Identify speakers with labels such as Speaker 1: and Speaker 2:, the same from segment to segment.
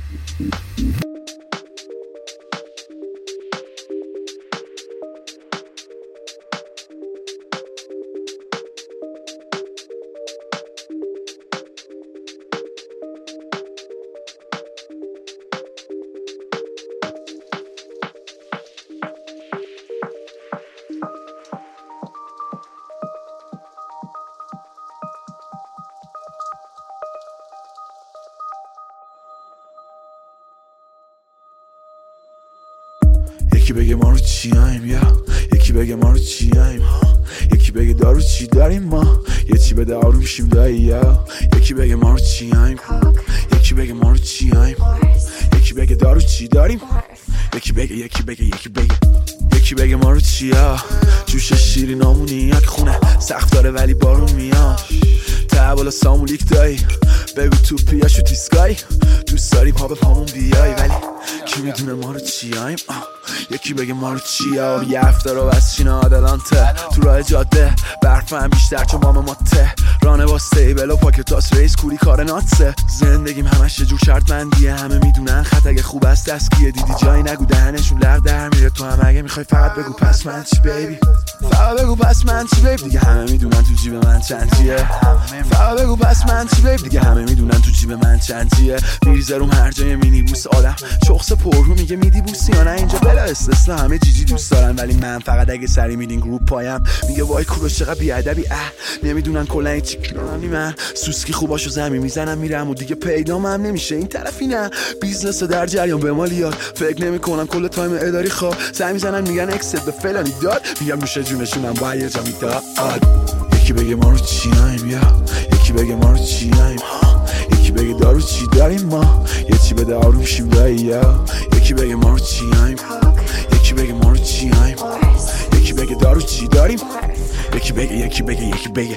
Speaker 1: یکی بگه ما رو چیاییم یا یکی بگه ما رو چیاییم، یکی بگه دارو چی داریم ما، یه چی بده آروم شیم دایی یا یکی بگه ما رو چیاییم، یکی بگه ما رو چیاییم، یکی بگه دارو چی داریم، یکی بگه یکی بگه ما رو چیا، جوش شیرین آمونی یک خونه سخت داره ولی بارون میاد، بالا سامولیک دایی بگو تو پیاشو تیسکایی، دوست داریم ها به پامون بیای ولی کی میدونه ما رو چیاییم. یکی بگه ما رو چیا، یه هفته رو بس چینا آدلانته تو راه جاده برف هم بیشتر چون مام ماته رانه با ستیبل و پاکتاس ریس کوری کار ناتسه، زندگیم همش جور شرط مندیه، همه میدونن خط اگه خوب است دستگیه، دیدی جایی نگو دهنشون لغ در میره، تو هم اگه میخوای فقط بگو پس من چی بیبی، فقط بگو پس من چی بیب، دیگه همه میدونن تو جیب من چندیه، فقط بگو پس من چی بیب، دیگه همه میدونن تو جیب من چندیه، میریزه روم هر جای مینی بوس آدم شخص پررو میگه میدی بوسی یا نه، اینجا بلا استثنا همه جیجی دوست دارن ولی من فقط اگه سری میدین گروپ پایم میگه وای کوروش چقدر بیادبی، نمیدونن کلا این چیکارانی، من سوسکی خوباشو زمین میزنم میرم و دیگه پیدام هم نمیشه این طرفی، نه بیزنس در جریان به مالیات فکر نمیکنم کل تایم اداری خواب زمین میزنن میگن اکسپت به فلانی داد، میگم میشه جونشونم با یه جا میداد. یکی بگه ما رو چیاییم یا یکی بگه ما رو چیاییم، یکی بگه دارو چی داریم ما، یه چی بده آروم شیم دایی یا یکی بگه ما رو چیاییم، یکی بگه ما رو چیاییم، یکی بگه دارو چی داریم، یکی بگه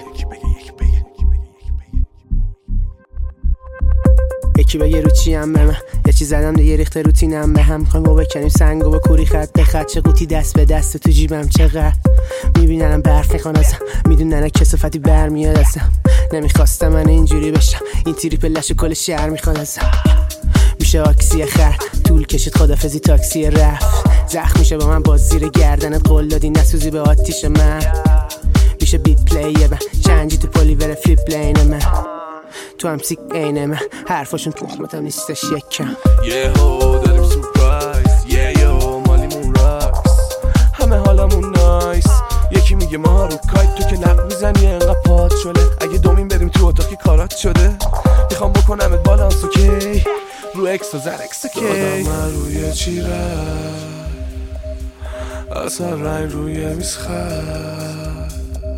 Speaker 2: یکی بگه رو چیم به من، یه چی زدم دیگه ریخته روتینم به هم، میخوایم بکنیم سنگو با کوری خط به خط، چه قوطی دست به دست تو جیبم چقدر میبیننم برف میخوان ازم، میدونن کسافتی برمیاد ازم، نمیخواستم من اینجوری بشم، این تریپلش کل شهر میخواد ازم، میشه آکسی خر طول کشید خدافزی تاکسی رفت، زخم میشه با من باز زیر گردنت قول دادی نسوزی به آتیش من، میشه بیت پلی من چنجی تو پلیور فلیپ لین من، تو هم سیک اینه من حرفاشون تخمتم نیستش یکم،
Speaker 3: یه هو داریم سورپرایز یو مالیمون راکس همه حالمون نایس، یکی میگه ما رو کایت تو که لق میزنی انقدر پات شده، اگه دومین بریم تو اتاقی کارات شده، میخوام بکنمت بالانس اوکی رو اکس و زر اکس اوکی، دادم من روی چیره اصلا رنگ روی میسخد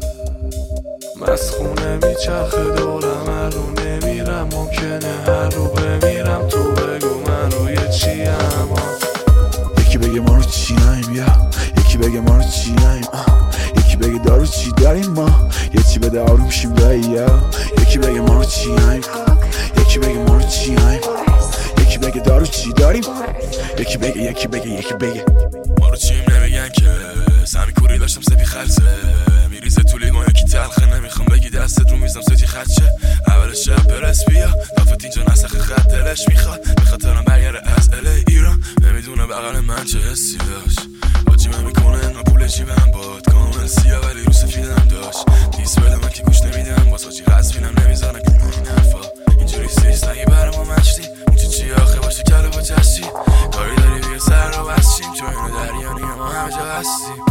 Speaker 3: مسخونه میچرخه دورم هر رو نمیرم، ممکنه هر رو بمیرم، تو بگو من روی چیم.
Speaker 1: یکی بگه ما رو چیاییم یا یکی بگه ما رو چیاییم، یکی بگه دارو چی داریم ما، یه چی بده آروم شیم دایی یا یکی بگه ما رو چیاییم، یکی بگه ما رو چیاییم، یکی بگه دارو چی داریم، یکی بگه
Speaker 3: ما رو چیم نمیگن که سمی کوری داشتم سپی خلصه، میریزه تو لیوان یکی تلخه، نمیخوام بگی دستت رو میزم سجی خدشه، اول شب برس بیا دافت اینجا نسخ خط دلش میخواد بخاطرم برگره از اله ایران، نمیدونه بغل من چه حسی داشت، واجیمه میکنه انقا پول جیبم باد کامل سیاه ولی رو سفیدم داشت، دیس بده من که گوش نمیدم باز واجی غصبینم نمیزنه که این حرفا اینجوری سیست نگی برای ما مشتی اون چی آخه باشه کله با جشتی، کاری داری بیا سر رو بستیم چون اینو دریانی ما همه جا هستیم.